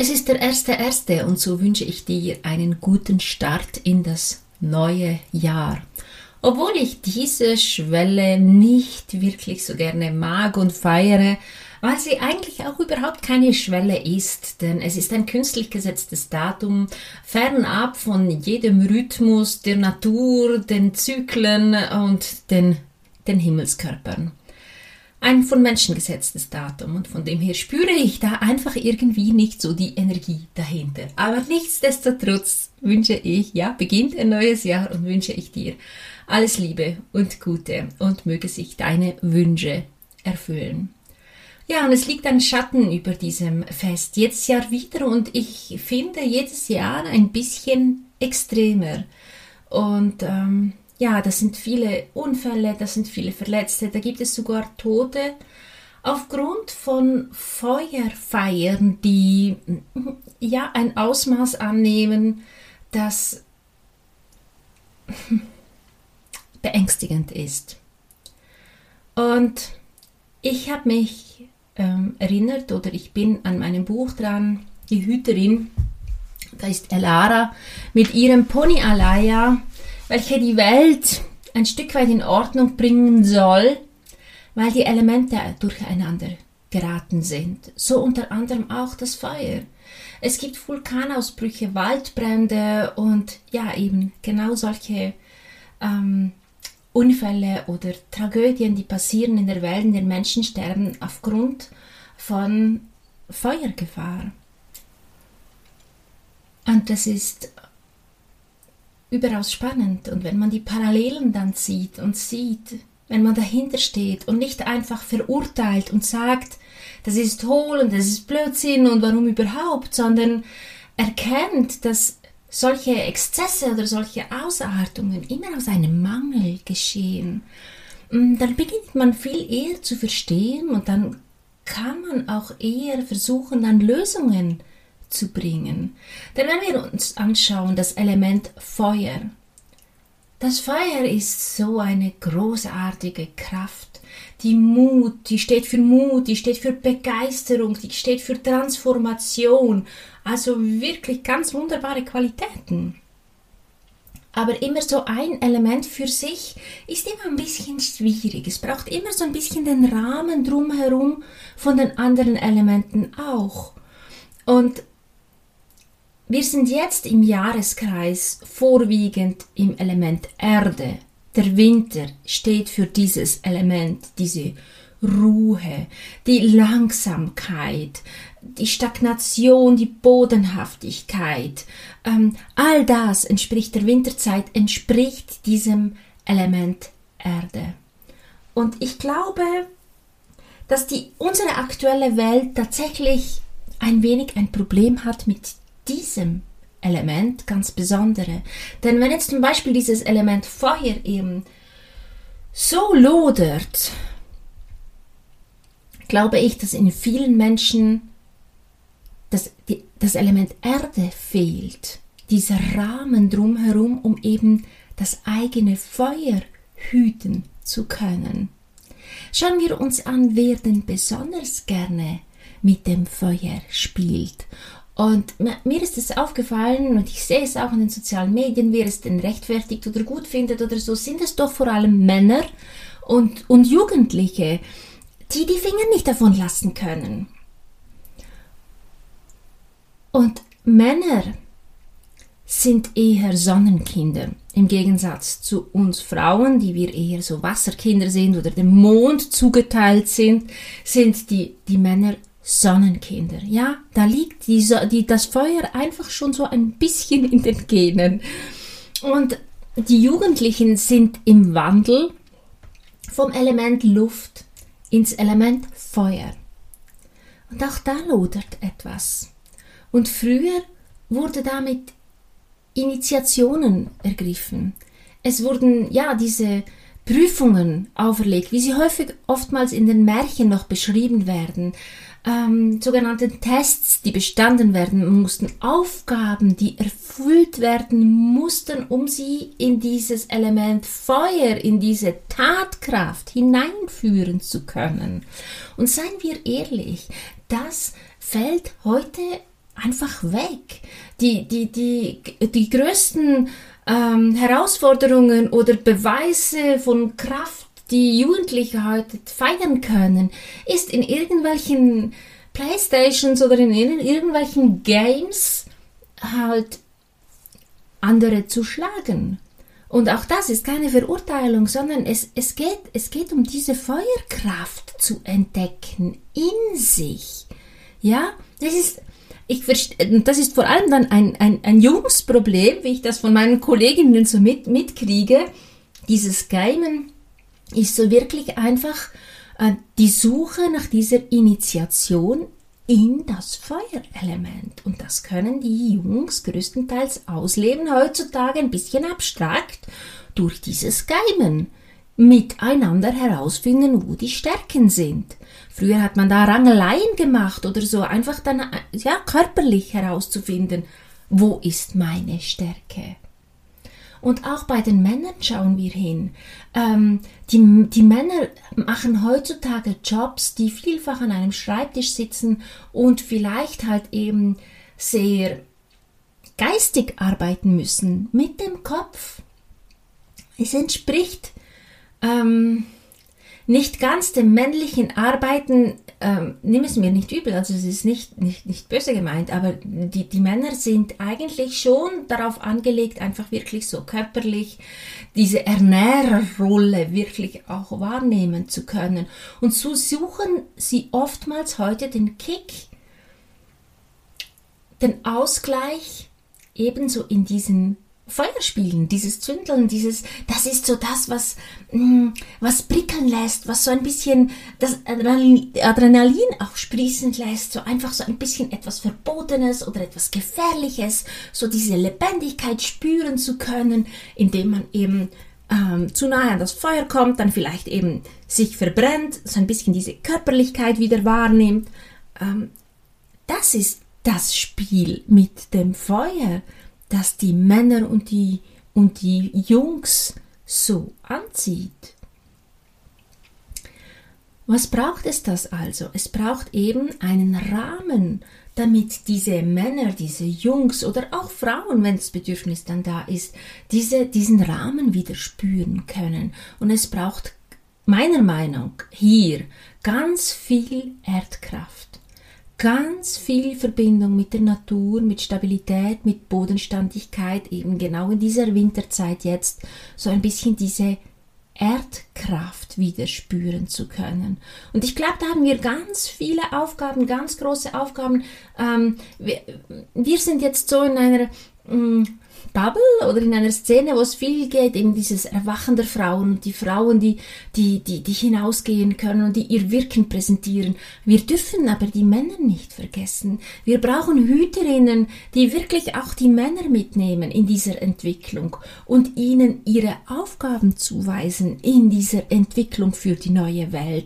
Es ist der 1.1. und so wünsche ich dir einen guten Start in das neue Jahr. Obwohl ich diese Schwelle nicht wirklich so gerne mag und feiere, weil sie eigentlich auch überhaupt keine Schwelle ist, denn es ist ein künstlich gesetztes Datum, fernab von jedem Rhythmus der Natur, den Zyklen und den Himmelskörpern. Ein von Menschen gesetztes Datum und von dem her spüre ich da einfach irgendwie nicht so die Energie dahinter. Aber nichtsdestotrotz beginnt ein neues Jahr und wünsche ich dir alles Liebe und Gute und möge sich deine Wünsche erfüllen. Ja, und es liegt ein Schatten über diesem Fest, jedes Jahr wieder und ich finde jedes Jahr ein bisschen extremer. Und das sind viele Unfälle, das sind viele Verletzte, da gibt es sogar Tote aufgrund von Feuerfeiern, die ein Ausmaß annehmen, das beängstigend ist. Und ich habe mich erinnert, oder ich bin an meinem Buch dran, die Hüterin, da ist Elara mit ihrem Pony Alaya, welche die Welt ein Stück weit in Ordnung bringen soll, weil die Elemente durcheinander geraten sind. So unter anderem auch das Feuer. Es gibt Vulkanausbrüche, Waldbrände und eben genau solche Unfälle oder Tragödien, die passieren in der Welt, in der Menschen sterben aufgrund von Feuergefahr. Und das ist überaus spannend. Und wenn man die Parallelen dann sieht, wenn man dahinter steht und nicht einfach verurteilt und sagt, das ist hohl und das ist Blödsinn und warum überhaupt, sondern erkennt, dass solche Exzesse oder solche Ausartungen immer aus einem Mangel geschehen, dann beginnt man viel eher zu verstehen und dann kann man auch eher versuchen, dann Lösungen zu bringen. Denn wenn wir uns anschauen, das Element Feuer. Das Feuer ist so eine großartige Kraft. Die steht für Mut, die steht für Begeisterung, die steht für Transformation. Also wirklich ganz wunderbare Qualitäten. Aber immer so ein Element für sich ist immer ein bisschen schwierig. Es braucht immer so ein bisschen den Rahmen drumherum von den anderen Elementen auch. Und wir sind jetzt im Jahreskreis vorwiegend im Element Erde. Der Winter steht für dieses Element, diese Ruhe, die Langsamkeit, die Stagnation, die Bodenhaftigkeit. All das entspricht der Winterzeit, entspricht diesem Element Erde. Und ich glaube, dass unsere aktuelle Welt tatsächlich ein wenig ein Problem hat mit diesem Element, ganz besondere. Denn wenn jetzt zum Beispiel dieses Element Feuer eben so lodert, glaube ich, dass in vielen Menschen das Element Erde fehlt. Dieser Rahmen drumherum, um eben das eigene Feuer hüten zu können. Schauen wir uns an, wer denn besonders gerne mit dem Feuer spielt. Und mir ist es aufgefallen, und ich sehe es auch in den sozialen Medien, wer es denn rechtfertigt oder gut findet oder so, sind es doch vor allem Männer und Jugendliche, die Finger nicht davon lassen können. Und Männer sind eher Sonnenkinder, im Gegensatz zu uns Frauen, die wir eher so Wasserkinder sind oder dem Mond zugeteilt sind die Männer Sonnenkinder. Ja, da liegt das Feuer einfach schon so ein bisschen in den Genen. Und die Jugendlichen sind im Wandel vom Element Luft ins Element Feuer. Und auch da lodert etwas. Und früher wurde damit Initiationen ergriffen. Es wurden diese Prüfungen auferlegt, wie sie oftmals in den Märchen noch beschrieben werden. Sogenannte Tests, die bestanden werden mussten, Aufgaben, die erfüllt werden mussten, um sie in dieses Element Feuer, in diese Tatkraft hineinführen zu können. Und seien wir ehrlich, das fällt heute einfach weg. Die größten Herausforderungen oder Beweise von Kraft, die Jugendliche heute feiern können, ist in irgendwelchen Playstations oder in irgendwelchen Games halt andere zu schlagen. Und auch das ist keine Verurteilung, sondern es geht um diese Feuerkraft zu entdecken in sich. Ja, das ist vor allem dann ein Jungsproblem, wie ich das von meinen Kolleginnen so mitkriege. Dieses Gamen ist so wirklich einfach die Suche nach dieser Initiation in das Feuerelement. Und das können die Jungs größtenteils ausleben, heutzutage ein bisschen abstrakt, durch dieses Gamen. Miteinander herausfinden, wo die Stärken sind. Früher hat man da Rangeleien gemacht oder so, einfach dann körperlich herauszufinden, wo ist meine Stärke. Und auch bei den Männern schauen wir hin. Die Männer machen heutzutage Jobs, die vielfach an einem Schreibtisch sitzen und vielleicht halt eben sehr geistig arbeiten müssen, mit dem Kopf. Es entspricht nicht ganz dem männlichen Arbeiten, nimm es mir nicht übel, also es ist nicht böse gemeint, aber die Männer sind eigentlich schon darauf angelegt, einfach wirklich so körperlich diese Ernährerrolle wirklich auch wahrnehmen zu können. Und so suchen sie oftmals heute den Kick, den Ausgleich ebenso in diesen Feuerspielen, dieses Zündeln, das ist so das, was prickeln lässt, was so ein bisschen das Adrenalin auch sprießen lässt, so einfach so ein bisschen etwas Verbotenes oder etwas Gefährliches, so diese Lebendigkeit spüren zu können, indem man eben zu nahe an das Feuer kommt, dann vielleicht eben sich verbrennt, so ein bisschen diese Körperlichkeit wieder wahrnimmt. Das ist das Spiel mit dem Feuer, das die Männer und die Jungs so anzieht. Was braucht es das also? Es braucht eben einen Rahmen, damit diese Männer, diese Jungs oder auch Frauen, wenn das Bedürfnis dann da ist, diesen Rahmen wieder spüren können. Und es braucht meiner Meinung nach hier ganz viel Erdkraft. Ganz viel Verbindung mit der Natur, mit Stabilität, mit Bodenständigkeit, eben genau in dieser Winterzeit jetzt so ein bisschen diese Erdkraft wieder spüren zu können. Und ich glaube, da haben wir ganz viele Aufgaben, ganz große Aufgaben. Wir sind jetzt so in einer Bubble oder in einer Szene, wo es viel geht, eben dieses Erwachen der Frauen und die Frauen, die hinausgehen können und die ihr Wirken präsentieren. Wir dürfen aber die Männer nicht vergessen. Wir brauchen Hüterinnen, die wirklich auch die Männer mitnehmen in dieser Entwicklung und ihnen ihre Aufgaben zuweisen in dieser Entwicklung für die neue Welt.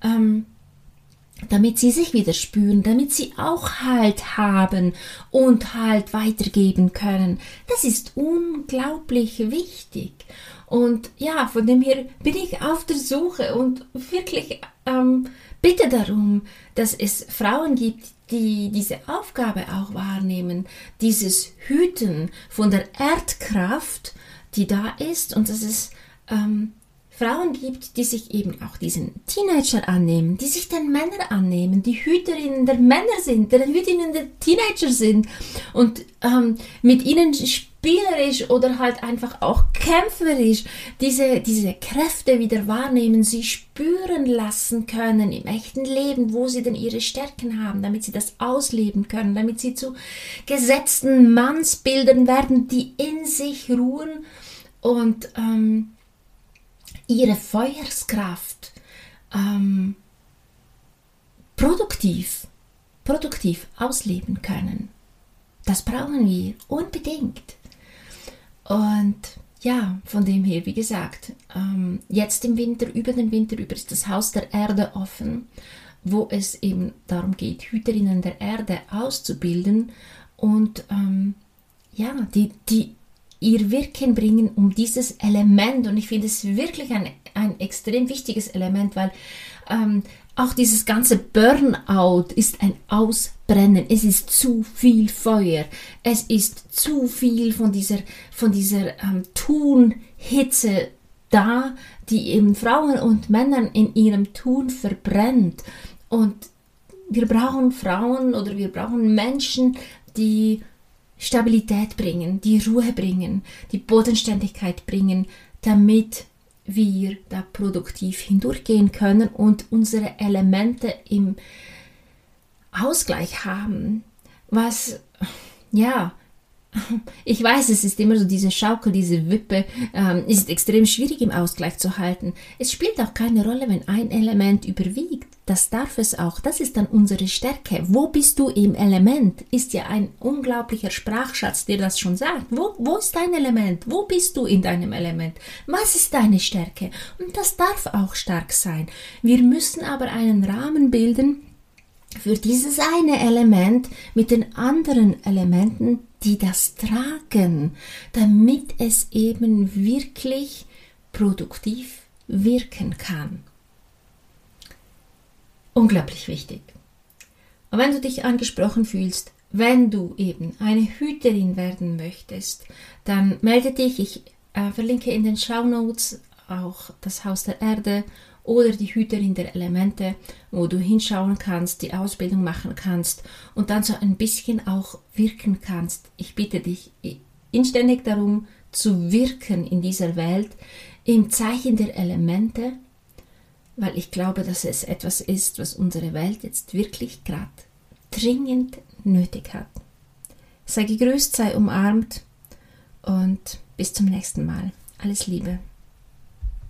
Damit sie sich wieder spüren, damit sie auch Halt haben und Halt weitergeben können. Das ist unglaublich wichtig. Und ja, von dem her bin ich auf der Suche und wirklich bitte darum, dass es Frauen gibt, die diese Aufgabe auch wahrnehmen, dieses Hüten von der Erdkraft, die da ist, und dass es Frauen gibt, die sich eben auch diesen Teenager annehmen, die sich den Männern annehmen, die Hüterinnen der Männer sind, die Hüterinnen der Teenager sind und mit ihnen spielerisch oder halt einfach auch kämpferisch diese Kräfte wieder wahrnehmen, sie spüren lassen können im echten Leben, wo sie denn ihre Stärken haben, damit sie das ausleben können, damit sie zu gesetzten Mannsbildern werden, die in sich ruhen und ihre Feuerskraft produktiv ausleben können. Das brauchen wir unbedingt. Und ja, von dem her, wie gesagt, jetzt im Winter, über den Winter über ist das Haus der Erde offen, wo es eben darum geht, Hüterinnen der Erde auszubilden und die ihr Wirken bringen um dieses Element. Und ich finde es wirklich ein extrem wichtiges Element, weil auch dieses ganze Burnout ist ein Ausbrennen. Es ist zu viel Feuer. Es ist zu viel von dieser Tunhitze da, die eben Frauen und Männern in ihrem Tun verbrennt. Und wir brauchen Frauen oder wir brauchen Menschen, die Stabilität bringen, die Ruhe bringen, die Bodenständigkeit bringen, damit wir da produktiv hindurchgehen können und unsere Elemente im Ausgleich haben. Was, ja, ich weiß, es ist immer so diese Schaukel, diese Wippe, ist extrem schwierig im Ausgleich zu halten. Es spielt auch keine Rolle, wenn ein Element überwiegt. Das darf es auch. Das ist dann unsere Stärke. Wo bist du im Element? Ist ja ein unglaublicher Sprachschatz, der das schon sagt. Wo ist dein Element? Wo bist du in deinem Element? Was ist deine Stärke? Und das darf auch stark sein. Wir müssen aber einen Rahmen bilden für dieses eine Element mit den anderen Elementen, die das tragen, damit es eben wirklich produktiv wirken kann. Unglaublich wichtig. Und wenn du dich angesprochen fühlst, wenn du eben eine Hüterin werden möchtest, dann melde dich. Ich verlinke in den Shownotes auch das Haus der Erde oder die Hüterin der Elemente, wo du hinschauen kannst, die Ausbildung machen kannst und dann so ein bisschen auch wirken kannst. Ich bitte dich inständig darum, zu wirken in dieser Welt im Zeichen der Elemente, weil ich glaube, dass es etwas ist, was unsere Welt jetzt wirklich gerade dringend nötig hat. Sei gegrüßt, sei umarmt und bis zum nächsten Mal. Alles Liebe.